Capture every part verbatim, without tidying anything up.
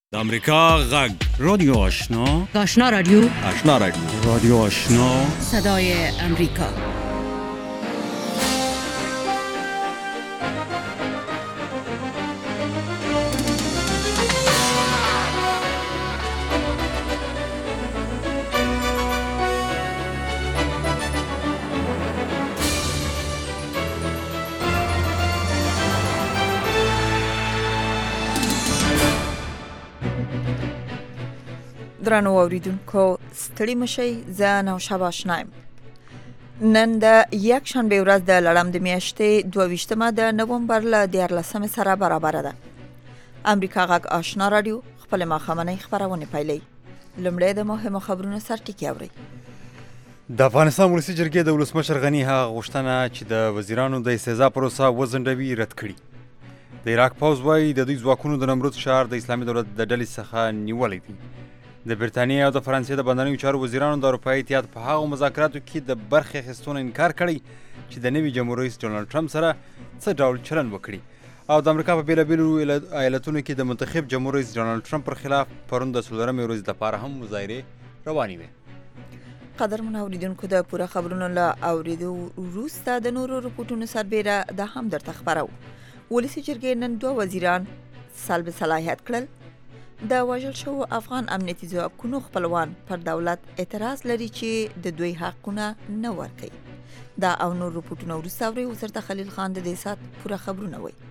د امریکا غږ رادیو آشنا آشنا رادیو آشنا رادیو رادیو آشنا صدای امریکا. درنو اوریدونکو ستړي مشئ، زه نوشابه آشنا یم. نن د یک شنبه ورځ د لړم د میاشتې دوه ویشتمه د نومبر له دیارلسمې سره برابره ده. امریکا غږ آشنا رادیو خپل ماښامنۍ خپرونې پیلوي. لومړی د مهمو خبرونو سرټکي اورئ. د افغانستان ولسي جرګې د ولسمشر غني هغه غوښتنه چې د وزیرانو د استعزا پروسه وځنډوي رد کړي. د عراق پوځ وایي د دوی ځواکونو د نمرود ښار د اسلامي دولت د ډلې څخه نیولی دی. د برتانیې او د فرانسې د بهرنیو چارو وزیرانو د اروپایي اتحاد په هغو مذاکراتو کې د برخې اخیستو نه انکار کړی چې د نوي جمهور رئیس ډونالډ ټرمپ سره څه ډول چلند وکړي. او د امریکا په بېلابېلو ایالتونو کې د منتخب جمهور رئیس ډونالډ ټرمپ پر خلاف پرون د څلورمې ورځې لپاره هم مظاهرې روانې وې. قدرمن اوریدونکو د پوره خبرونو له اورېدو وروسته د نورو رپورټونو سربیره دا هم درته خپرو. ولسي جرګې نن دوه وزیران سلب صلاحیت کړل. د وژل شوو افغان امنیتي ځواکونو خپلوان پر دولت اعتراض لري چې د دوی حقونه نه ورکوي. دا او نور رپورټونه وروسته اورئ. اوس درته خلیل خان د دې ساعت پوره خبرونه وایي.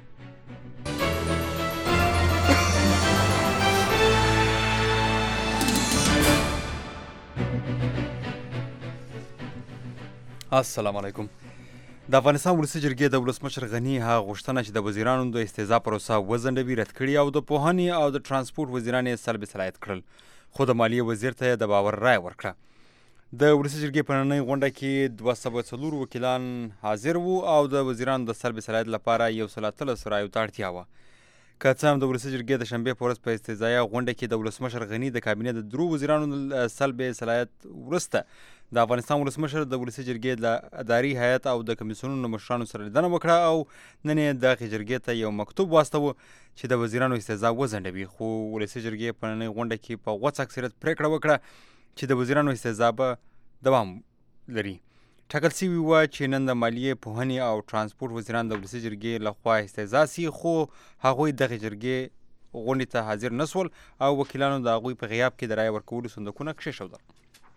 السلام علیکم. د افغانستان ولسي جرګې د ولسمشر غني هغه غوښتنه چې د وزیرانو د استعزا پروسه وځنډوي رد کړي او د پوهنې او د ترانسپورټ وزیران یې سلب صلاحیت کړل، خو د مالیې وزیر ته یې د باور رایه ورکړه. د ولسي جرګې په نننۍ غونډه کې دوه سوه څلور وکیلان حاضر وو او د وزیرانو د سلب صلاحیت لپاره یو سل اتلس رایو ته اړتیا وه. که څه هم د ولسي جرګې د شنبې په ورځ په استیضایه غونډه کې د ولسمشر غني د کابینې د درو وزیرانو سلب صلاحیت وروسته د افغانستان ولسمشر د ولسي جرګې د اداري هیئت او د کمیسیونونو مشرانو سره لیدنه وکړه او نن یې دغې جرګې ته یو مکتوب واستوه چې د وزیرانو استعزا وځنډوي، خو ولسي جرګې په نننۍ غونډه کې په غوڅ اکثریت پرېکړه وکړه چې د وزیرانو استعزا به دوام لري. ټاکل سوي وه چې نن د مالیې، پوهنې او ترانسپورټ وزیران د ولسي جرګې لخوا استعزا سي، خو هغوی دغې جرګې غونډې ته حاضر نه سول او وکیلانو د هغوی په غیاب کې د رایې ورکولو صندوقونه کښېښودل.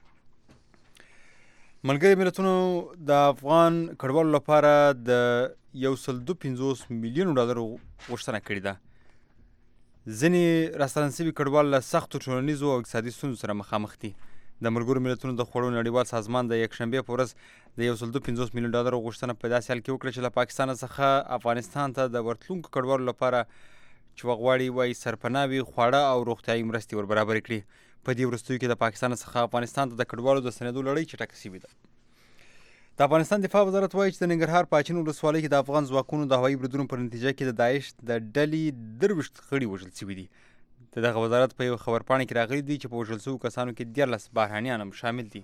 ملګري ملتونو د افغان کډوالو لپاره د یو سل دوه پنځوس میلیونو ډالرو غوښتنه کړې ده. ځینې راستنه سوي کډوال له سختو ټولنیزو او اقتصادي ستونزو سره مخامخ دي. د ملګرو ملتونو د خوړو نړیوال سازمان د یکشنبې په ورځ د یو سل دوه پنځوس میلیون ډالرو غوښتنه په داسې حال کې وکړه چې له پاکستان څخه افغانستان ته د ورتلونکو کډوالو لپاره چې وغواړي وایي سرپناه وي، خواړه او روغتیایي مرستې ور برابرې کړي. په دې وروستیو کې د پاکستان څخه افغانستان ته د کډوالو د ستنېدو لړۍ چټکه سوې ده. د افغانستان دفاع وزارت وایي چې د ننګرهار په اچین ولسوالۍ کې د افغان ځواکونو د هوایي بریدونو په نتیجه کې د داعش د ډلې درویشت غړي وژل سوي دي. د دغه وزارت په یو خبرپاڼه کې راغلي دي چې په وژل سوو کسانو کې دیارلس بهرانیان هم شامل دي.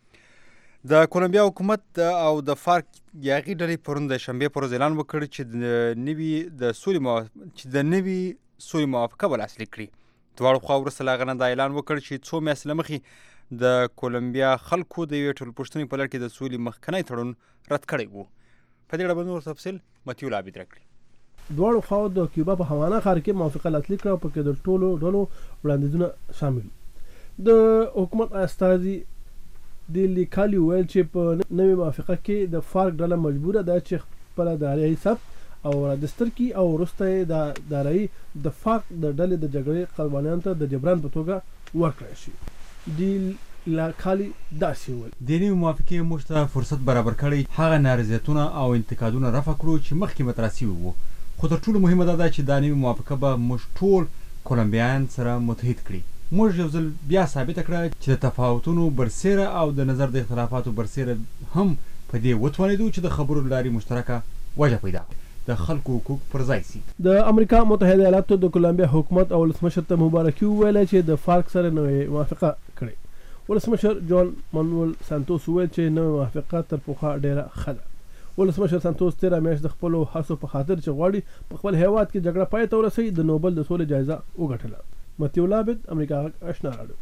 د کولمبیا حکومت او د فارک یاغي ډلې پرون د شنبې په ورځ اعلان وکړ چې د نوي د سولې چې د نوي سولې موافقه به لاسلیک کړي. دواړو خوا وروسته له هغه نه دا اعلان وکړ چې څو میاشتې له مخکې د کولمبیا خلکو د یوې ټولپوښتنې په لړ کې د سولې مخکنی تړون رد کړی و. په دې اړه به نور تفصیل متیو لابد راکړي. دواړو خواو د کیوبا په هوانا ښار کې موافقه لاسلیک کړه او په کې د ټولو ډلو وړاندیزونه شامل. د حکومت استازي د لیکالي ویل چې په نوې موافقه کې د فارک ډله مجبوره ده چې خپله دارایي ثبت او رجستر کړي او وروسته یې د دارایي د فارک د ډلې د جګړې قربانیانو ته د جبران په توګه ورکړی شي. د لیکالي داسې ویل د نوې موافقې موږ ته فرصت برابر کړی هغه نارضایتونه او انتقادونه رفع کړو چې مخکې مطرح سوي وو، خو تر ټولو مهمه دا ده چې دا نوې موافقه به موږ ټول کولمبیایان سره متحد کړي. موږ یو ځل بیا ثابته کړه چې د تفاوتونو برسیره او د نظر د اختلافاتو برسیره هم په دې وتوانېدو چې د خبرو له لارې مشترکه وجه پیدا د خلکو حقوق پر ځای سي. د امریکا متحده ایالاتو د کولمبیا حکومت او ولسمشر ته مبارکي وویله چې د فارک سره نوې موافقه کړې. ولسمشر جان مانویل سانتوس وویل چې نوې موافقه تر پخوا ډېره ښه ده. ولسمشر سانتوس تېره میاشت د خپلو هڅو په خاطر چې غواړي په خپل هیواد کې جګړه پای ته ورسوي د نوبل د سولې جایزه وګټله. متیو لابد امریکا آشنا راډیو.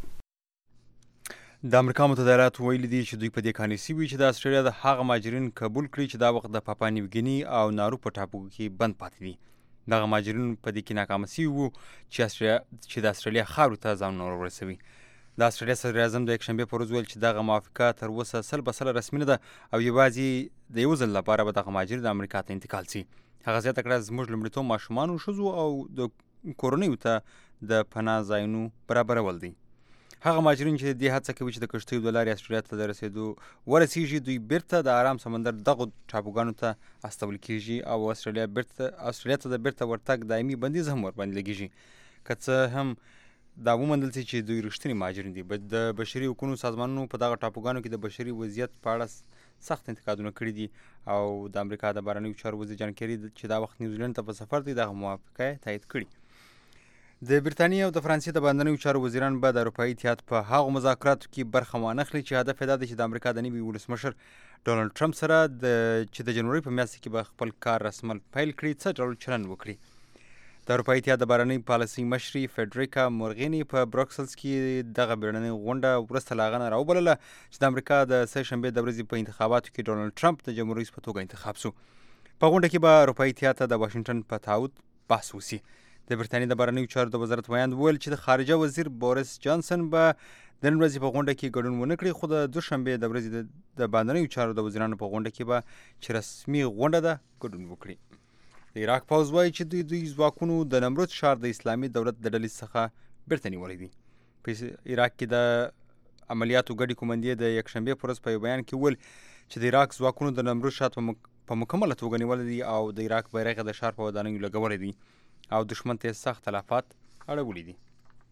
د امریکا متحده ایالات ویلي دي چې دوی په دې قانع سوي چې د استرالیا د هغه مهاجرین قبول کړي چې دا وخت د پاپا نیوګیني او نارو په ټاپو کې بند پاتې دي. دغه مهاجرین په دې کې ناکامه سوي وو چې استرالیا چې د استرالیا خاورو ته ځانونه ورسوي. د استرالیا صدر اعظم د یکشنبې په ورځ ویل چې دغه موافقه تر اوسه سل په سله رسمي نه ده او یوازې د یو ځل لپاره به دغه مهاجر د امریکا ته انتقال سي. هغه زیاته کړه زموږ لومړیتوب ماشومانو، ښځو او د کورنیو ته د پناه ځایونو برابرول دي. هغه مهاجرین چې دې هڅه کوي چې د کښتیو د لارې استرالیا ته د رسېدو ورسیږي دوی بیرته د آرام سمندر دغو ټاپوګانو ته استول کیږي او استرالیا بیرته استرالیا ته د بیرته ورتګ دایمي بندیز هم ورباندې لګیږي. که څه هم دا وموندل سي چې دوی رښتیني مهاجرین دي. د بشري حقوقو سازمانونو په دغه ټاپوګانو کې د بشري وضعیت په اړه سخت انتقادونه کړي دي او د امریکا د بهرنیو چارو وزیر جان کیري چې دا وخت نیوزیلند ته په سفر دی دغه موافقه تایید کړي. د بریتانیا او د فرانسې د بهرنیو چارو وزیران به د اروپایي اتحاد په هغو مذاکراتو کې برخه وانخلي چې هدف یې دا دی چې د امریکا د نوي ولسمشر ډونالډ ټرمپ سره د چې د جنوري په میاشت کې به خپل کار رسمل پیل کړي څه ډول چلند وکړي. د اروپایي اتحاد د بهرنۍ پالیسۍ مشري فیډریکا مورغیني په بروکسلز کې دغه بیړنۍ غونډه وروسته له هغه نه راوبلله چې د امریکا د سه شنبې د ورځې په انتخاباتو کې ډونالډ ټرمپ د جمهور رئیس په توګه انتخاب سو. په غونډه کې به اروپایي اتحاد ته د واشنګټن په تعهد بحث وسي. د برتانیې د بهرنیو چارو د وزارت ویاند وویل چې د خارجه وزیر بوریس جانسن به د نن ورځې په غونډه کې ګډون ونه کړي، خو د دوشنبې د ورځې د بهرنیو چارو د وزیرانو په غونډه کې به چې رسمي غونډه ده ګډون وکړي. د عراق پوځ وایي چې دوی دوی ځواکونو د نمرود ښار د اسلامي دولت د ډلې څخه بیرته نیولی دي. په عراق کې د عملیاتو ګډې کمانډې د یکشنبې په ورځ په یو بیان کې وویل چې د عراق ځواکونو د نمرود ښار په مکمله توګه نیولی دي او د عراق بیرغ د ښار په ودانیو لګولی دی او دښمن ته سخت تلفات اړولي دي.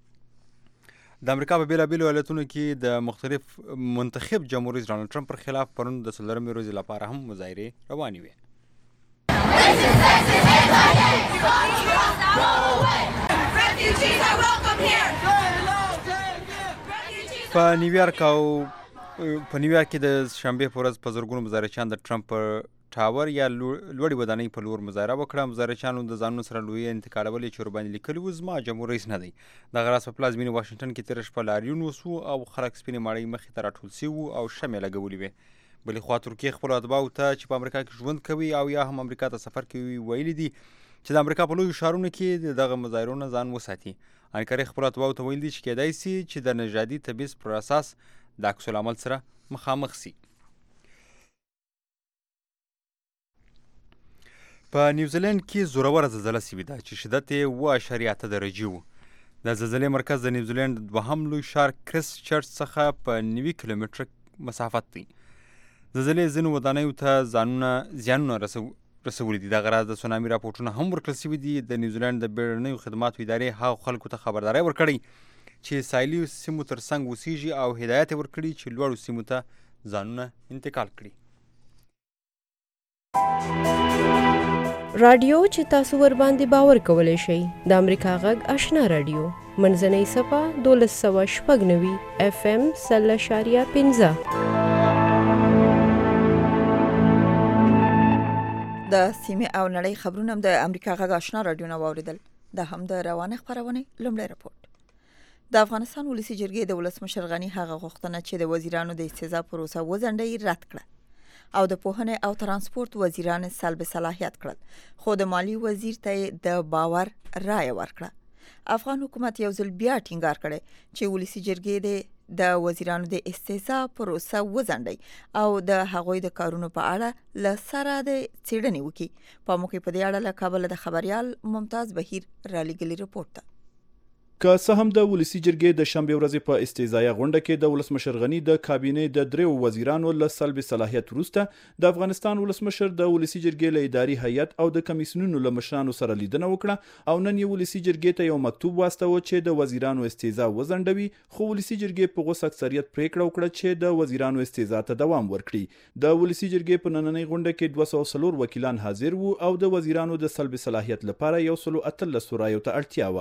د امریکا په بېلابېلو ایالتونو کې د مختلف منتخب جمهور رئیس ډونالډ ټرمپ پر خلاف پرون د څلورمې ورځې لپاره هم مظاهرې روانې وې. په نیویارک او په نیویارک کې د شنبې په ورځ په زرګونو مظاهرچیان د ټرمپ پر ټاور یا لوړې ودانۍ په لور مظاهره وکړه. مظاهرچیانو د ځانونو سره لویې انتقالولې چې ورباندې لیکلي وو زما جمهور رئیس نه دی. دغه راز په پلازمینې واشنګټن کې تېره شپه لاریون وسو او خلک سپینې ماڼۍ مخې ته راټول سوي وو او شمې لګولې وې. بلې خوا ترکیې خپلو اتباعو ته چې په امریکا کې ژوند کوي او یا هم امریکا ته سفر کوي ویلي دي چې د امریکا په لویو ښارونو کې دغه مظاهرو نه ځان وساتي. انکارې خپلو اتباعو ته ویلي دي چې کیدای سي چې د نژادي تبعیض پر اساس د عکس العمل سره مخامخ سي. په نیوزیلند کې زوروره زلزله سوې ده چې شدت یې اوه اعشاریه اته درجې و. د زلزلې مرکز د نیوزیلند دوهم لوی ښار کرایسټ چرچ څخه په نوي کیلومتره مسافت دی. زلزلې ځینو ودانیو ته ځانونه زیانونه رسولي دي. دغه راز د سونامي راپورټونه هم ورکړل سوي دي. د نیوزیلند د بیړنیو خدماتو ادارې هغو خلکو ته خبرداری ورکړی چې ساحلي سیمو تر څنګ اوسیږي او هدایت یې ورکړي چې لوړو سیمو ته ځانونه انتقال کړي. رادیو چې تاسو ور باندې باور کولای شئ د امریکا غږ آشنا رادیو منځنۍ صفه دولس سوه شپږ نوي اف ام سل اشاریه پنځه. د سیمې او نړۍ خبرونه د امریکا غږ آشنا رادیو نه واوریدل. دا هم د روانه خبرونه لومړی رپورټ. د افغانستان ولسی جرګې د ولسمشر غنی هغه غوښتنه چې د وزیرانو د استیضاح پروسه وځنډي رد کړه او د پوهنې او ترانسپورت وزیران سلب صلاحیت کړل، خو د مالی وزیر ته د باور رائے ورکړه. افغان حکومت یو ځل بیا ټینګار کړی چې ولسی جرګې د وزیرانو د استیضاح پروسه وځنډي او د هغوی د کارونو په اړه له سره د څېړنې وکړي. په موقع په دې اړه له کابل د خبريال ممتاز بهیر رالیږلي رپورټ ده. که څه هم د ولسی جرګې د شنبې ورځې په استیضاحي غونډه کې د ولسمشر غنی د کابینې د دریو وزیرانو له سلب صلاحیت وروسته د افغانستان ولسمشر د ولسی جرګې له اداري هیئت او د کمیسیونونو له مشرانو سره لیدنه وکړه او نن یې ولسی جرګې ته یو مکتوب واستاوه چې د وزیرانو استیضاح وځنډوي، خو ولسی جرګې په غوس اکثریت پریکړه وکړه چې د وزیرانو استیضاح ته دوام ورکړي. د ولسی جرګې په نننۍ غونډه کې دوه سوه څلور وکیلان حاضر وو او د وزیرانو د سلب صلاحیت لپاره یو سل اتلس رایو ته اړتیا وه.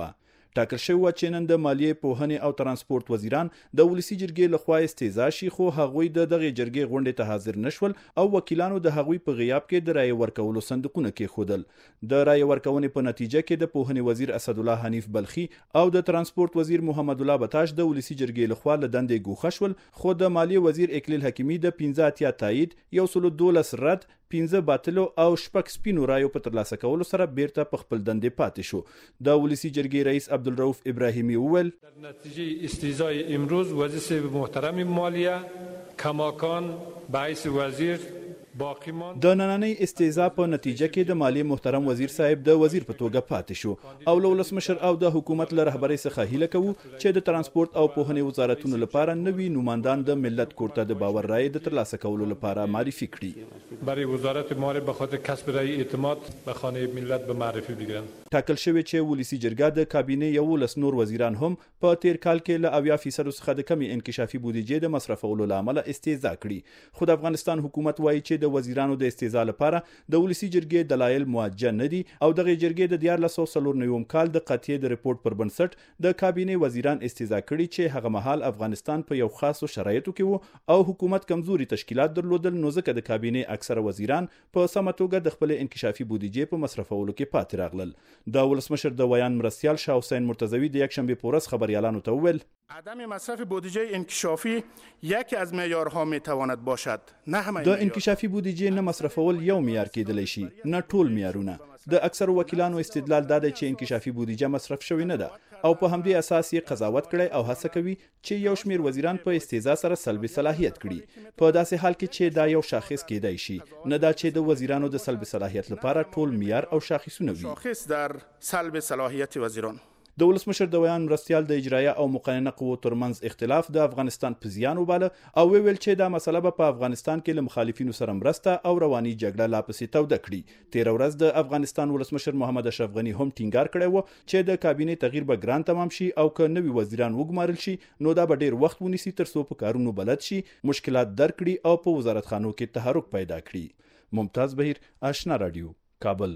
ټاکل شوی و چې نن د مالیې، پوهنې او ترانسپورت وزیران د ولسي جرګې لخوا استیضاح شي، خو هغوی د دغې جرګې غونډې ته حاضر نشول او وکیلانو د هغوی په غیاب کې د رایې ورکولو صندوقونه کېښودل. د رایې ورکونې په نتیجه کې د پوهنې وزیر اسدالله حنیف بلخي او د ترانسپورت وزیر محمد الله بتاش د ولسي جرګې لخوا له دندې ګوښه شول، خو د مالیې وزیر اکلیل حکیمي د پنځه اتیا تایید، یو سلو دولس رد، پنځه باطلو او شپږ سپینو رایو په ترلاسه کولو سره بیرته په خپل دندې پاتې شو. د ولسي جرګې رئیس عبدالرؤف ابراهیمي وویل در نتیجه استیضاح امروز وزیر محترم مالیه کماکان به حیث وزیر باقی ماند. د نننۍ استیضاح په نتیجه کې د مالیې محترم وزیر صاحب د وزیر په توګه پاتې شو او له ولسمشر او د حکومت له رهبرۍ څخه هیله کوو چې د ترانسپورت او پوهنې وزارتونو لپاره نوي نوماندان د ملت کور ته د باور رایې د ترلاسه کولو لپاره معرفي کړي. برای وزارت مالیه به خاطر کسب رای اعتماد به خانه ملت به معرفی بگیرند. ټاکل شوی چې ولسي جرګه د کابینې یولس نور وزیران هم په تیر کال کې له اویا فیصدو څخه د کمې انکشافي بودیجې د مصرفولو له امله استیضاح کړي، خو د افغانستان حکومت وایي چې د وزیرانو د استیضاح لپاره د ولسي جرګې دلایل موجه نه دي او دغه جرګې د دیارلس سوه څلور نویم کال د قطعیې د ریپورت پر بنسټ د کابینې وزیران استیضاح کړي چې هغه مهال افغانستان په یو خاصو شرایطو کې وو او حکومت کمزوري تشکیلات درلودل، نو ځکه د کابینې اکثره وزیران په سمه توګه د خپل انکشافي بودیجې په مصرفولو کې پاتې راغلل. د ولسمشر د ویان مرستیال شاه حسین مرتضوی د یکشنبه په ورځ خبریالانو ته وویل عدم مصرف بودجه انکشافی یکی از معیارها میتواند باشد، نه همه. د انکشافي بودیجې نه مصرفول یو معیار کېدلی شي، نه ټول معیارونه. د اکثر وکیلانو استدلال دا دی چې انکشافي بودیجه مصرف شوې نه ده او په همدې اساس یې قضاوت کړی او هڅه کوي چې یو شمیر وزیران په استیضاح سره سلب صلاحیت کړي، په داسې حال کې چې دا یو شاخص کېدای شي، نه دا چې د وزیرانو د سلب صلاحیت لپاره ټول معیار او شاخصونه وي. شاخص در سلب صلاحیت وزیران. د ولسمشر د ویان مرستیال د اجرایه او مقننه قوو ترمنځ اختلاف د افغانستان په زیان وباله او ویل چې دا مسله به په افغانستان کې له مخالفینو سره مرسته او رواني جګړه لا پسې توده کړي. تیر ورځ د افغانستان ولسمشر محمد اشرف غني هم ټینګار کړی و چې د کابینې تغییر به ګران تمام شي او که نوي وزیران وګمارل شي نو دا به ډیر وخت ونیسي تر څو په کارونو بلد شي، مشکلات درک کړي او په وزارتخانو کې تحرک پیدا کړي. ممتاز بهیر، آشنا رادیو، کابل.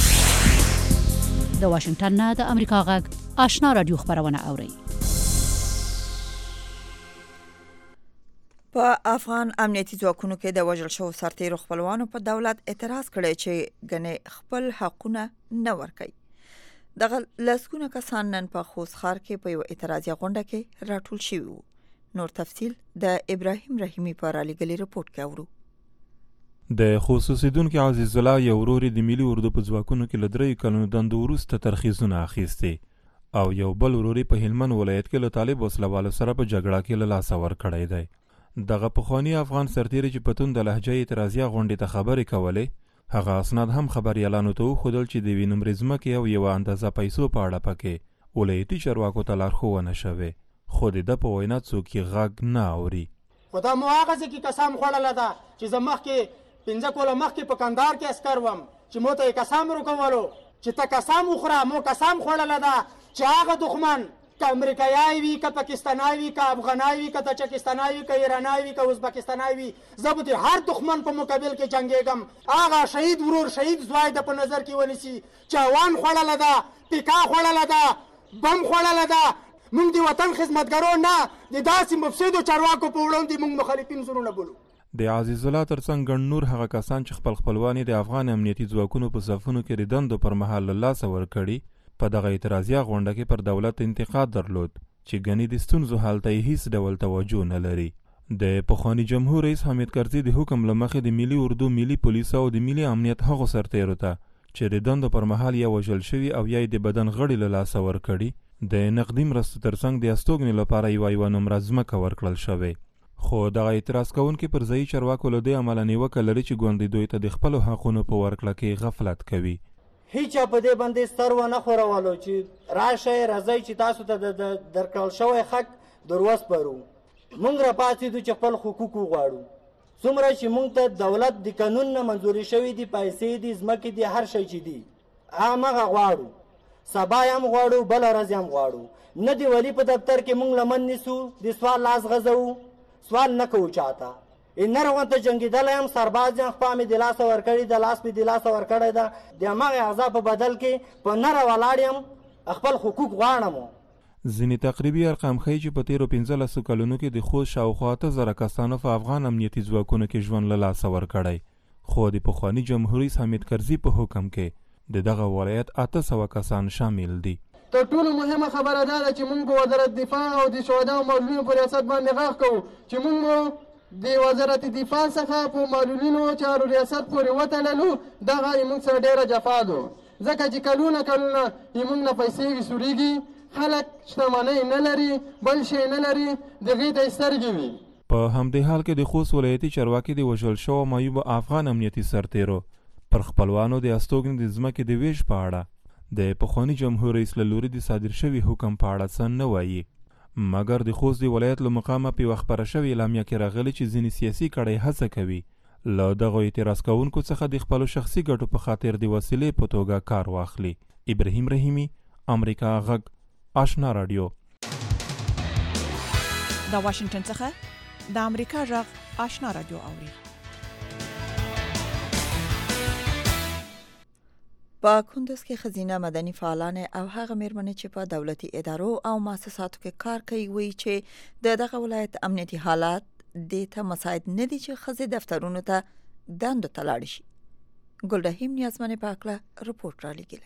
د واشنگټن نه د امریکا غږ آشنا رادیو خبرونه اوري. په افغان امنیتي ځواکونو کې د وژل شوو سرتیرو خپلوانو په دولت اعتراض کړی چې ګنې خپل حقونه نه ورکوي. دغه لسګونه کسان نن په خوست ښار کې په یو اعتراضي غونډه کې راټول شوي وو. نور تفصیل د ابراهیم رحیمي په رالیږلي رپورټ کې اورو. د خوست اوسیدونکي عزیز الله یو ورور د ملي اردو په ځواکونو کې له درېیو کلونو دندو وروسته ترخیصونه اخیستې او یو بل ورور په هلمند ولایت کې له طالب وسلوالو سره په جګړه کې له لاسه ورکړی دی. دغه پخواني افغان سرتیری چې په تونده لهجه اعتراضیه غونډې ته خبرې کولې، هغه اسناد هم خبریالانو ته وښودل چې د یوې نومرې ځمکې او یوه اندازه پیسو په اړه پکې ولایتي چارواکو ته لارښوونه شوې، خو د ده په وینا څوک یې غږ نه اوري. خو دا مو هغه ځکه قسم خوړله ده چې زه مخکې پنځه کوله مخکې په کندهار کې عسکر وم چې مو ته یې قسم ورکولو چې ته قسم وخوره، مو قسم خوړله ده چې هغه دښمن که امریکایي وي که پاکستانی وي که افغاني وي که تاجکستانی وي که ایرانی وي که ازبکستانی وي، زه به د هر دښمن په مقابل کې جنګېږم. هغه شهید ورور شهید زوی د په نظر کې ونیسي چې اوان خوړله ده، پیکا خوړله ده، بم خوړله ده. موږ د وطن خدمتګارو نه د داسې مفسدو چارواکو په وړاندې موږ مخالفین زړونه بولو. د عزیز الله ترڅنګ ګڼ نور هغه کسان چې خپل خپلوان د افغان امنیتي ځواکونو په صفونو کې د دندو پر مهال له لاسه ورکړي، په دغه اعتراضیه غونډه کې پر دولت انتقاد درلود چې ګنې د ستونزو حل ته یې هیڅ ډول توجه نه لري. د پخواني جمهور رئیس حامد کرزي د حکم له مخې د ملي اردو، ملي پولیسو او د ملي امنیت هغو سرتیرو ته چې د دندو پر مهال یا وژل شوي او یا د بدن غړي له لاسه ورکړي، د نقدي مرستو ترڅنګ د استوګنې لپاره یوه یوه نمره ځمکه ورکړل شوې. خو دغه اعتراض کوونکي پر ځایي چارواکو له دې امله نیوکه لري چې ګوندې دوی ته د خپلو حقونو په ورکړه کې غفلت کوي. هیچا په دې باندې ستر ونه خورولو چې راشئ راځئ چې تاسو ته د درکړل شوی حق در وسپارو. موږ راپاڅېدو چې خپل حقوق وغواړو. څومره چې موږ ته دولت د قانون نه منظوري شوي دي، پیسې دي، ځمکې دي، هر شی چې دي همغه غواړو. سبا هم غواړو، بله ورځ هم غواړو. نه د والي په دفتر کې موږ لمن نیسو، د سوال لاس غځوو، سوال نه کوو چاته. نه روانته جنګېدلی یم، سرباز یم، خوا مې د لاسه ورکړې ده، لاس مې د لاسه ورکړی ده، د همغې اعضا په بدل کې په نره ولاړ یم خپل حقوق غواړم. ځینې تقریبي ارقام ښیي چې په تیرو پنځلسو کلونو کې د خوست شاوخوا اته زره کسانو په افغان امنیتي ځواکونو کې ژوند له لاسه ورکړی، خو د پخواني جمهوریت حامد کرزي په حکم کې د دغه ولایت اته سوه کسان شامل دي. تر ټولو مهمه خبره دا ده چې موږ په وزارت دفاع او د شهدا او معلولینو په ریاست باندې غږ کوو چې موږ د وزارت دفاع څخه په معلولینو چارو ریاست پورې وتړلو. دغه موږ سره ډېره جفا ده، ځکه چې کلونه کلونه موږ نه پیسې وسوریږي، خلک شتمنۍ نه لري، بل شی نه لري، دغې ته سترګې وي. په همدې حال کې د خوست ولایتي چارواکي د وژل شوو معیوب افغان امنیتي سرتیرو پر خپلوانو د استوګنې د ځمکې د ویش په اړه د پخواني جمهور رئیس له لوري د صادر شوي حکم په اړه څه نه وایي، مګر د خوست د ولایت له مقامه په یوه خپره شوې اعلامیه کې راغلي چې ځینې سیاسي کړۍ هڅه کوي له دغو اعتراض کوونکو څخه د خپلو شخصي ګټو په خاطر د وسیلې په توګه کار واخلي. ابراهیم رحیمي، امریکا غږ، آشنا رادیو. د واشنگټن څخه د امریکا غږ آشنا رادیو اوري. په کندوز کې خزینه مدني فعالان او هغه میرمنې چې په دولتي ادارو او مؤسساتو کې کار کوي وایي چې د دغه ولایت امنیتي حالات د ته مساعد نه دي چې ښځې دفترونو ته دندو ته لاړې شي. ګلرحیم نیازمنې په هکله رپورټ رالیږلی.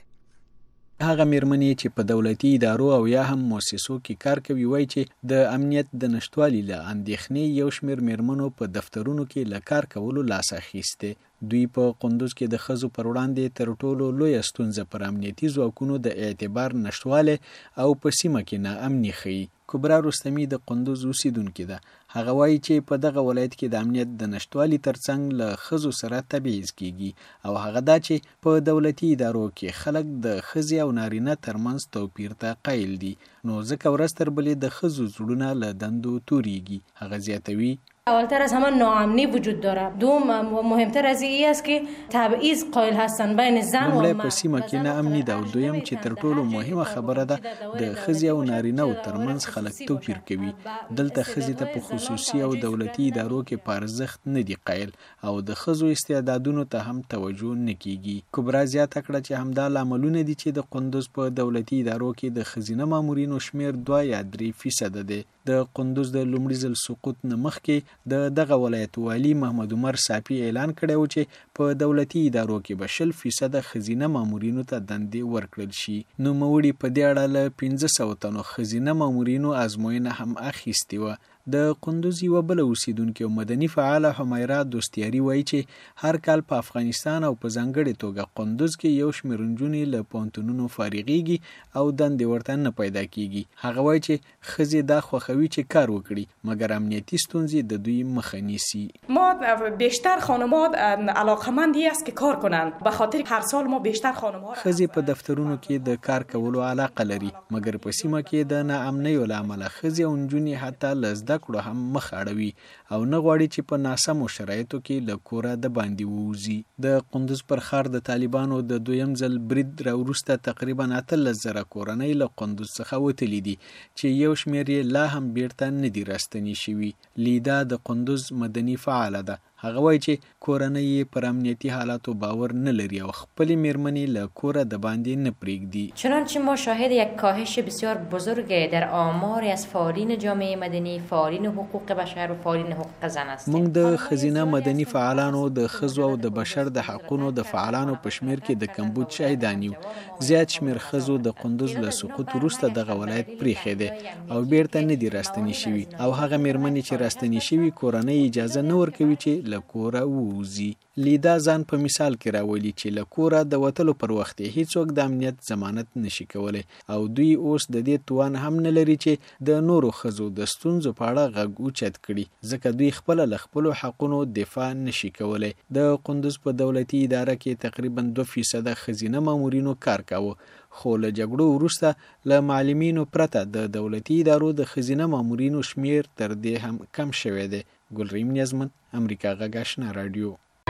هغه میرمنې چې په دولتي ادارو او یا هم مؤسسو کې کار کوي وایي چې د امنیت د نشټوالي له اندېښنې یو شمېر میرمنو په دفترونو کې له کار کولو لاس اخیستی. دوی په قندوز کې د ښځو پر وړاندې تر ټولو لویه ستونزه پر امنیتي ځواکونو د اعتبار نشټوالی او په سیمه کې ناامني ښیي. کبرا رستمي د قندوز اوسیدونکې ده. هغه وایي چې په دغه ولایت کې د امنیت د نشټوالي ترڅنګ له ښځو سره تبعیض کیږي او هغه دا چې په دولتي ادارو کې خلک د ښځې او نارینه ترمنځ توپیر ته قایل دي، نو ځکه ورځ تر بلې د ښځو زړونه له دندو توریږي. هغه زیاتوي اولتر از همه ناامنی وجود داره، دوم مهمتر از این است که تبعیض قائل هستن بین زن و مرد. په سیمه کې ناامني ده او دویم چې تر ټولو مهمه خبره ده د ښځې او نارینه او ترمنځ خلک توپیر کوي. دلته ښځې ته په خصوصي او دولتي ادارو کې په ارزښت نه دي قایل او د ښځو استعدادونو ته هم توجه نه کیږي. کبرا زیاته کړه چې همدا لاملونه دي چې د قندوز په دولتي ادارو کې د ښځینه مامورینو شمیر دوه یا درې فیصده دی. د قندوز د لومړي ځل سقوط نه مخکې د دغه ولایت والي محمد عمر صافي اعلان کړی و چې په دولتي ادارو کې به شل فیصده ښځینه مامورینو ته دندې ورکړل شي. نوموړي په دې اړه له پنځه سوه تنو ښځینه مامورینو ازموینه هم اخیستې وه. د قندوز یوه بله اوسیدونکې او مدني فعاله حمیره دوستیاري وایي چې هر کال په افغانستان او په ځانګړې توګه قندوز کې یو شمېر نجونې له پوهنتونونو فارغېږي او دندې ورته نه پیدا کیږي. هغه وایي چې ښځې دا خوښوي چې کار وکړي مګر امنیتي ستونزې د دوی مخه نیسي. ما بیشتر خانم‌ها علاقه‌مند است که کار کنند، به خاطر هر سال ما بیشتر خانم‌ها ښځې په دفترونو کې د کار کولو علاقه لري مګر په سیمه کې د ناامنیو له امله ښځې او نجونې حتی له زده کړو هم مخ اړوي او نه غواړي چې په ناسمو شرایطو کې له کوره د باندې ووځي. د قندوز پر ښار د طالبانو د دویم ځل برید راوروسته تقریبا اتلس زره کورنۍ له قندوز څخه وتلي دي چې یو شمېر یې لا هم بیرته نه دي راستنې شوي. لیدا د قندوز مدني فعاله ده. هغه وایي چې کورنۍ پر امنیتي حالاتو باور نه لري او خپلې میرمنې له کوره د باندې نه پرېږدي. چنانچه ما شاهد یک کاهش بسیار بزرگ در آماری از فعالین جامعه مدنی، فعالین حقوق بشر و فعالین حقوق زن هستیم. موږ د ښځینه مدني فعالانو د ښځو او د بشر د حقونو د فعالانو په شمیر کې د کمبود شاهدان یو. زیات شمیر ښځو د قندوز له سقوط وروسته دغه ولایت پرېښی دی او بیرته نه دي راستنې شوي او هغه میرمنې چې راستنې شوي کورنۍ اجازه نه ورکوي چې له کوره ووځي. لیدا ځان په مثال کې راولي چې له کوره د وتلو پر وخت هیڅوک د امنیت ضمانت نشي کولی او دوی اوس د دې توان هم نه لري چې د نورو ښځو د ستونزو په اړه غږ اوچت کړي ځکه دوی خپله له خپلو حقونو دفاع نشي کولی. د قندوز په دولتي اداره کې تقریبا دوه فیصده ښځینه مامورینو کار کاوه خو له جګړو وروسته له معلمینو پرته د دولتي ادارو د ښځینه مامورینو شمیر تر دې هم کم شوی دی. ګلریم نیازمن، امریکا غږ آشنا رادیو.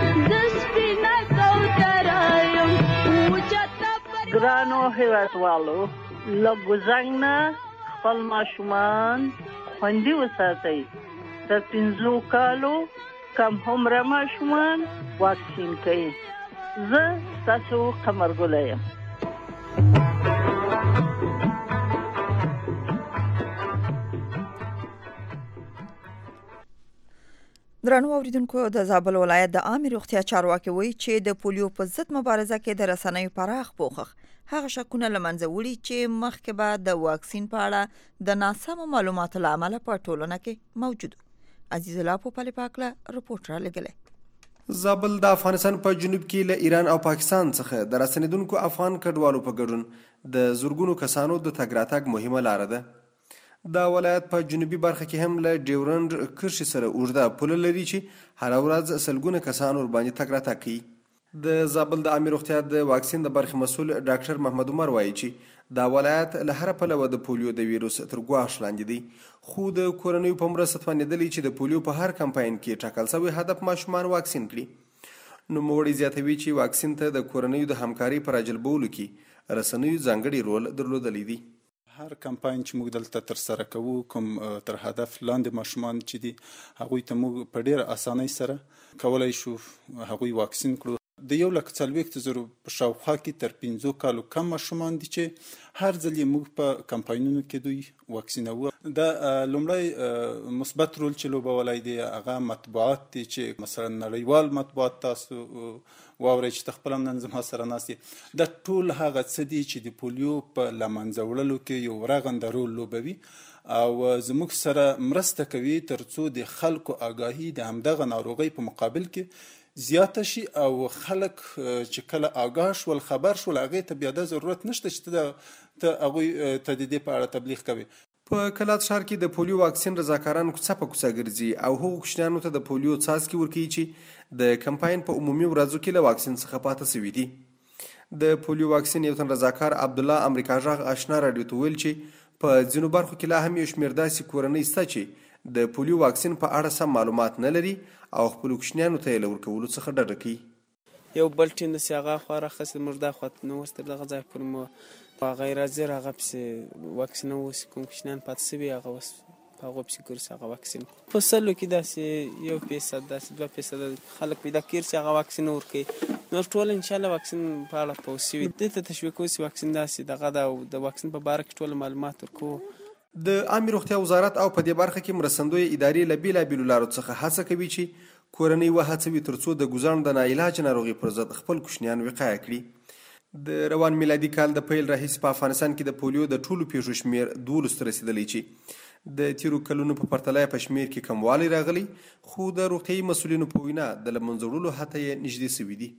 ګرانو هیوادوالو، له ګوزنګ نه خپل ماشومان خوندي وساتئ. د پنځو کالو کم عمره ماشومان واکسین کړئ. زه ستاسو قمرګله یم. درنو اوریدونکو د زابل ولایت د عامه روغتیا چارواکي وایي چې د پولیو په ضد مبارزه کې د رسنیو پراخ پوښښ هغه شکونه لمنځه وړي چې مخکې به د واکسین په اړه د ناسمو معلوماتو له امله په ټولنه کې موجود. عزیز الله پوپل پاکله رپورټ را لګلې. زابل د افغانستان په جنوب کې له ایران او پاکستان څخه د رسنیدونکو افغان کډوالو په ګډون د زورګونو کسانو د تګ راتګ مهمه لار ده. د ولایت په جنوبي برخه کې هم له ډیورنډ کرښې سره اوږده پوله لري چې هره ورځ سلګونه کسان ورباندې تګ راتګ کوي. د زابل د عامه روغتیا د واکسین د برخې مسؤل ډاکټر محمد عمر وایي چې دا ولایت له هر پلوه د پولیو د ویروس تر ګواښ لاندې دی، خو د کورنیو په مرسته توانېدلی چې د پولیو په هر کمپاین کې ټاکل شوی هدف ماشومان واکسین کړي. نوموړی زیاتوي چې واکسین ته د کورنیو د همکارۍ په راجلبولو کې رسنیو ځانګړی رول درلودلی دی. هر کمپاین چې موږ دلته تر سره کوو کوم تر هدف لاندې ماشومان چې دي هغوی ته موږ په ډېر اسانۍ سره کولی شو هغوی واکسین کړو. د یو لک څلوېښت زرو په شاوخوا کې تر پنځو کالو کم ماشومان دي چې هر ځل یې موږ په کمپاینونو کې دوی واکسینوو. د لومړی مثبت رول چې لوبولی دی هغه مطبوعات دي چې مثلا نړیوال مطبوعات تاسو واورئ چې ته خپله هم نن زما سره ناست یې. دا ټول هغه څه دي چې د پولیو په له منځه وړلو کې یو رغنده رول لوبوي او زموږ سره مرسته کوي تر څو د خلکو آګاهي د همدغه ناروغۍ په مقابل کې زیاته شي او خلک چې کله آګاه شول خبر شول هغې ته بیا د ضرورت نشته چې ته هغوی ته د دې په اړه تبلیغ کوي. په کلات ښار کې د پولیو واکسین رضاکاران کوڅه په کوڅه ګرځي او هغو کوچنیانو ته د پولیو څاڅکي ورکوي چې د کمپاین په عمومي ورځو کې له واکسین څخه پاته شوي دي. د پولیو واکسین یو تن رضاکار عبدالله امریکا غږ آشنا راډیو ته ویل چې په ځینو برخو کې لا هم یو شمېر داسې کورنۍ شته چې د پولیو واکسین په اړه سم معلومات نه لري او خپلو کوچنیانو ته یې له ورکولو څخه ډډه کوي. یو بل ټیم داسې هغه خوا راخیستې موږ دا خوا نه اوس تر دغه ځای پورې مو په هغه یې راځي هغه پسې واکسینوو اوس کوم کوچنیان پاتې شوي هغه اوس په هغو پسې ګرځي هغه واکسین په سلو کې داسې یو فیصد داسې دوه فیصده خلک پیدا کېږي چې هغه واکسین ورکوي. نور ټول انشاءالله واکسین په اړه پوه شوي دې ته تشویق اوسي واکسین داسې دغه ده او د واکسین په باره کې ټول معلومات ورکوو. د عامه روغتیا وزارت او په دې برخه کې مرستندوی ادارې له بېلابېلو لارو څخه هڅه کوي چې کورنۍ وهڅوي تر څو د ګوزاڼ د ناعلاج ناروغۍ پر ضد خپل کوچنیان وقایه کړي. د روان میلادي کال د پیل راهیسې په افغانستان کې د پولیو د ټولو پیښو شمېر دولسو ته رسېدلی چې د تیرو کلونو په پرتله په شمېر کې کموالی راغلی، خو د روغتیایي مسؤلینو په وینا د له منځه وړلو هته یې نږدې شوي دي.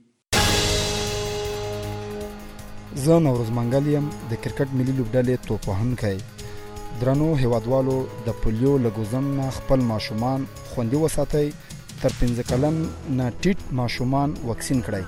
زه نوروز منګل یم د کرکټ ملي لوبډلې توپوهونکی. درنو هیوادوالو د پولیو له ګوزن نه خپل ماشومان خوندي وساتئ. تر پنځه کلن نه ټیټ ماشومان واکسین کړئ.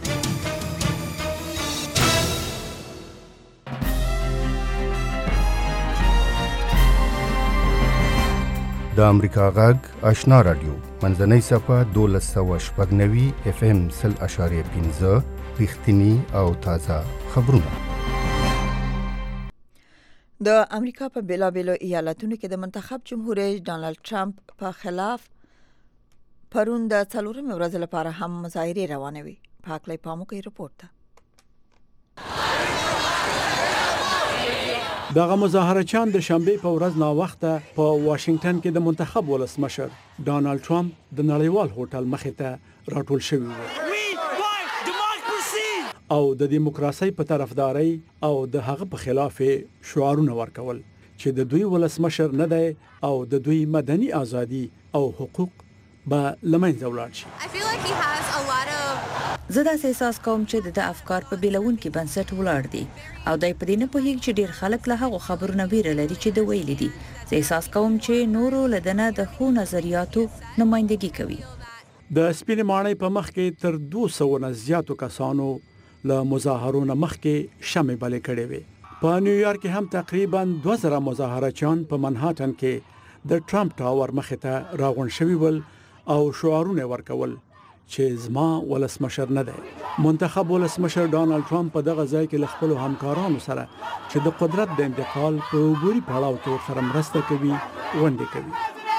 د امریکا غږ آشنا رادیو منځنۍ صفحه دولس سوه شپږ نوي اف ام سل اشاریه پنځه رښتیني او تازه خبرونه. د امریکا په بیلابیلو ایالتونو کې د منتخب جمهور رئیس ډانلډ ټرمپ په خلاف پرون د څلورمې ورځې لپاره هم مظاهرې روانې وي. پاکلی پاموکی رپورټ ته. دغه مظاهرچیان د شنبې په ورځ ناوخته په واشنگټن کې د منتخب ولسمشر ډانلډ ټرمپ د نړیوال هوټل مخې ته راټول شوي وو او د دیموکراسۍ په طرفداري او د هغه په خلاف شعارونه ورکول چې د دوی ولسمشر نه دی او د دوی مدني ازادي او حقوق به لمنځه ولاړ شي. زه داسې احساس کوم چې د افکار په بیلون کې بنسټ ولاړ دي او دای په دې نه پوهیږي چې ډیر خلک له هغو خبرونه ویره لري چې د ویل دي. زه احساس کوم چې نورو لدنه د خو نظریاتو نمائندګي کوي. د سپینې ماڼۍ په مخ کې تر دوه سوه نه زیاتو کسانو له مظاهرونو مخکې شمع بلې کړې وې. په نیویارک کې هم تقریبا دوه زره مظاهرچیان په منهاټن کې د ټرمپ ټاور مخې ته راغونډ شوي ول او شعارونه ورکول چې زما ولسمشر نه دی. منتخب ولسمشر ډانلډ ټرمپ په دغه ځای کې له خپلو همکارانو سره چې د قدرت د انتقال په عبوري پړاو کې ورسره مرسته کوي غونډې کوي.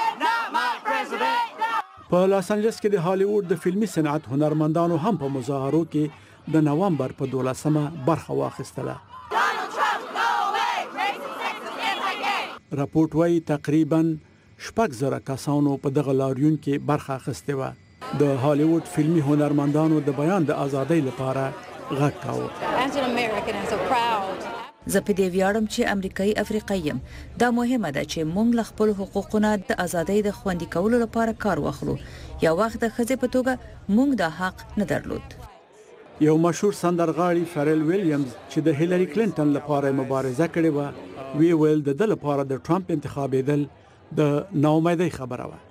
په لاس انجلس کې د هالیوډ د فلمي صنعت هنرمندانو هم په مظاهرو کې د نوامبر په دولسمه برخه واخیستله. راپورټ وايي تقریبا شپږ زره کسانو په دغه لاریون کې برخه اخیستې وه. د هالیوډ فلمي هنرمندانو د بیان د ازادۍ لپاره غږ کاوه. زه په دې ویاړم چې امریکایي افریقایي یم. دا مهمه ده چې موږ له خپل حقوقونو د ازادۍ د خوندي کولو لپاره کار واخلو. یو وخت د ښځې په توګه موږ دا حق نه درلود. یو مشهور سندرغاړي فریل ویلیامز چې د هیلری کلینټن لپاره مبارزه کړې وه، وی ویل د ده لپاره د ټرمپ انتخابېدل د ناامیدۍ خبره وه.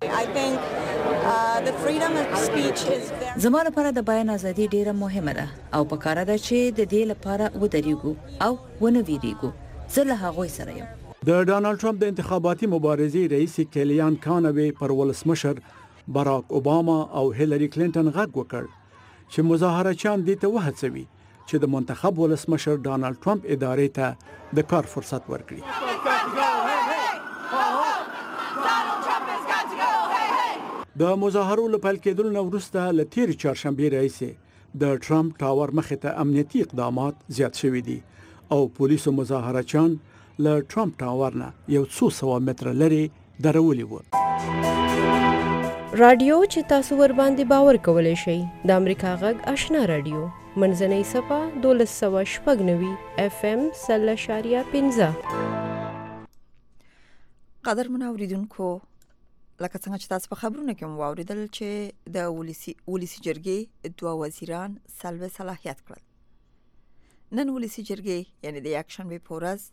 زما لپاره د بیان ازادي ډیره مهمه ده او پکاره ده چې د دې لپاره ودرېږو او ونه ویریږو. زه له هغوی سره یم. د ډانلډ ټرمپ د انتخاباتي مبارزې رئیس کیلیان کانوي پر ولسمشر باراک اوباما او هیلری کلینټن غږ وکړ چې مظاهرچیان دې ته وهڅوي چې د منتخب ولسمشر ډانلډ ټرمپ ادارې ته د کار فرصت ورکړي. د مظاهرو له پیل کېدلو نه وروسته له تېرې چهارشنبې راهیسې د ټرمپ ټاور مخې ته امنیتي اقدامات زیات شوي دي او پولیسو مظاهرچیان له ټرمپ ټاور نه یو څو سوه متره لرې درولي وو. رادیو چې تاسو ور باندې باور کولی شئ د امریکا غږ آشنا رادیو منځنۍ صفه دولس سوه شپږ نوي اف ام سل اشاریه پنځه. قدرمن اوریدونکو، لکه څنګه چې تاسو په خبرونه کې مو واوریدل چې د ولسی ولسی جرګې دوه وزیران سلب صلاحیت کړل. نن ولسی جرګې یعنی د یکشنبه په ورځ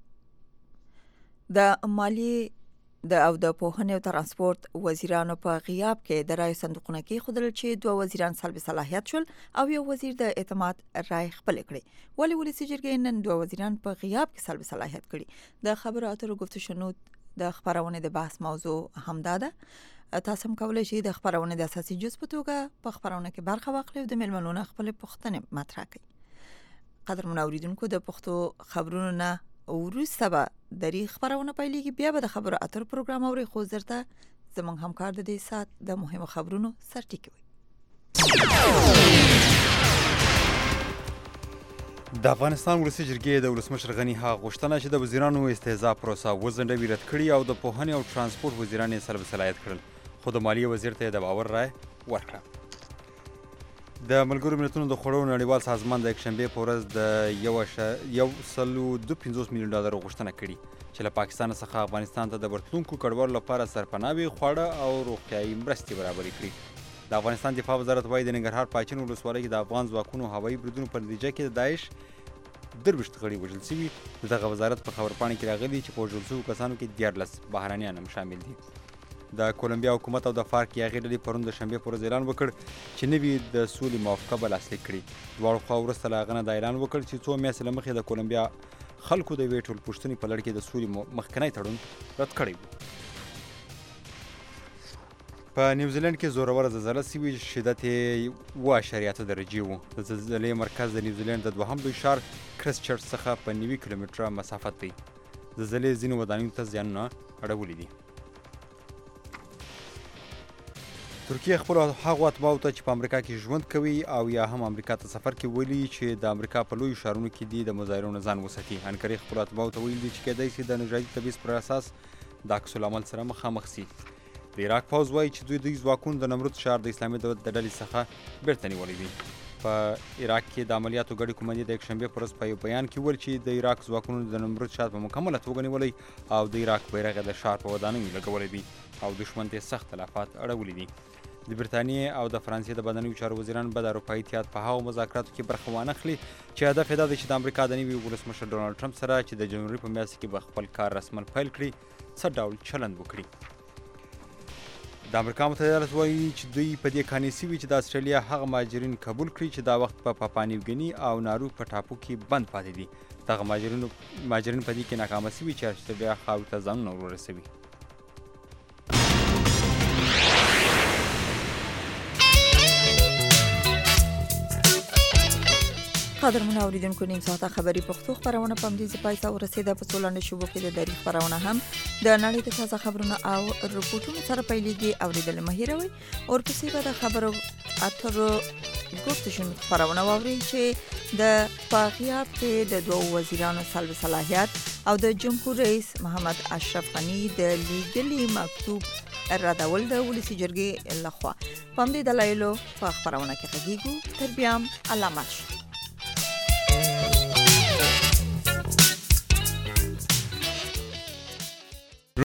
د مالیې د او د پوهنې او ترانسپورت وزیرانو په غیاب کې د رای صندوقونه کې خودل چې دوه وزیران سلب صلاحیت شول او یو وزیر د اعتماد رای خپل کړي. ولی ولسی جرګې نن دوه وزیران په غیاب کې سلب صلاحیت کړي. د خبرو اترو گفت شنود د خبرونه د بحث موضوع همدا ده. تاسو هم کولای شئ د خبرونه د اساسي جز په توګه په خبرونه کې برخه واخلئ او د ملمنونو خپل پوښتنې مطرح کړئ. قدرمن اوریدونکو، د پښتو خبرونو نه وروسته به د ری خبرونه پیلېږي، بیا به د خبرو اترو پروګرام اوري. خو زرته زموږ همکار د دې سات د مهمو خبرونو سرټیکوي. د افغانستان ولسی جرګې د ولسمشر غنی هغه غوښتنه چې د وزیرانو استهزاء پروسه وزنډوي رد کړي او د پوهنې او ترانسپورت وزیران یې سلب صلاحیت کړل، خو د مالیې وزیر ته د باور رای ورکړه. د ملګرو ملتونو د خوړو نړیوال سازمان د یکشنبې په ورځ د یو یو سلو دوه پنځوس میلیون ډالر غوښتنه کړې چې له پاکستان څخه افغانستان ته د ورتلونکو کډوالو لپاره سرپناه خواړه او روغتیایي مرستې برابرې کړي. د افغانستان دفاع وزارت وايي د ننګرهار پاچین ولسوالۍ کې د افغان ځواکونو هوایي بریدونو په نتیجه کې د داعش درویشت غړي وژل شوي. دغه وزارت په خبرپاڼه کې راغلي چې په وژل شوو کسانو کې دیارلس بهرانیان هم شامل دي. د کولمبیا حکومت او د فارک یاغي ډلې پرون د شنبې په ورځ اعلان وکړ چې نوي د سولې موافقه به لاسلیک کړي. دواړو خواو وروسته له هغه نه دا اعلان وکړ چې څو میاشتې له مخکې د کولمبیا خلکو د یوې ټولپوښتنې په لړ کې د سولې مخکنی تړون رد کړی و. په نیوزیلند کې زوروره زلزله سوي چې شدت یې اوه اعشاریه اته درجې و. د زلزلې مرکز د نیوزیلند د دوهم لوی ښار کرسټ چرچ څخه په نوي کیلومتره مسافت دی. زلزلې ځینو ودانیو ته زیانونه اړولي دي. ترکیه خپل هغو اتباعو ته چې په امریکا کې ژوند کوي او یا هم امریکا ته سفر کوي ویلي چې د امریکا په لویو ښارونو کې دي د مظاهرونو ځان وساتي. انکرې خپل اتباعو ته ویلي چې کېدای شي د نژادي تبعیض پر اساس د عکس العمل سره مخامخ سي. د عراق پوځ وایي چې دوی دوی ځواکونه د نمرود ښار د اسلامي دولت د ډلې څخه بیرته نیولی دي. په عراق کې د عملیاتو ګډې کمانډې د یکشنبې په ورځ په یو بیان کې وویل چې د عراق ځواکونو د نمرود ښار په مکمله توګه نیولی او د عراق بیرغ یې د ښار په ودانیو لګولی دی او دښمن ته یې سخت تلفات اړولي دي. د برتانیې او د فرانسې د بدنیو چارو وزیران به د اروپایي اتحاد په هغو مذاکراتو کې برخه وانخلي چې هدف یې دا دی چې د امریکا د نوي ولسمشر ډونالډ ټرمپ سره چې د جنوري په میاشت کې به خپل کار رسما پیل کړي څه ډول چلند وکړي. د امریکا متحده ایالات وایي چې دوی په دې قانع سوي چې د استرالیا هغه مهاجرین قبول کړي چې دا وخت په پاپا نیوګیني او نارو په ټاپو کې بند پاتې دي. دغه مهاجرین مهاجرین په دې کې ناکامه سوي چې استرالیا خاورې ته ځانونه ورسوي. قدرمن اوریدونکو، نیم ساعته خبری پښتو خبرونه په همدې ځای ته ورسېده. په څو لنډو شېبو کې د دری خبرونه هم د نړۍ د تازه خبرونه او رپورټونو سره پیلېږي. اوریدل مه هېروئ. ورپسې به د خبرو اترو ګفتشون خبرونه واورئ چې د په غیاب کې د دوو وزیرانو سلب صلاحیت او د جمهور رئیس محمد اشرف غنی د لیګلی مکتوب ردول د ولسی جرګې لخوا په دې دلایلو په خبرونه کې غږیږو. تر بیا علامه